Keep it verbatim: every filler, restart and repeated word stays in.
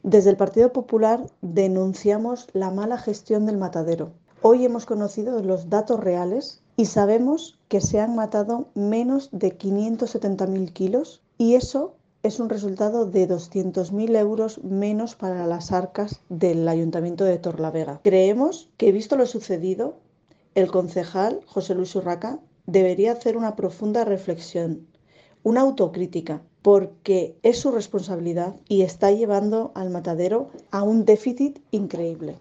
Desde el Partido Popular denunciamos la mala gestión del matadero. Hoy hemos conocido los datos reales y sabemos que se han matado menos de quinientos setenta mil kilos y eso es un resultado de doscientos mil euros menos para las arcas del Ayuntamiento de Torlavega. Creemos que, visto lo sucedido, el concejal José Luis Urraca debería hacer una profunda reflexión, una autocrítica, porque es su responsabilidad y está llevando al matadero a un déficit increíble.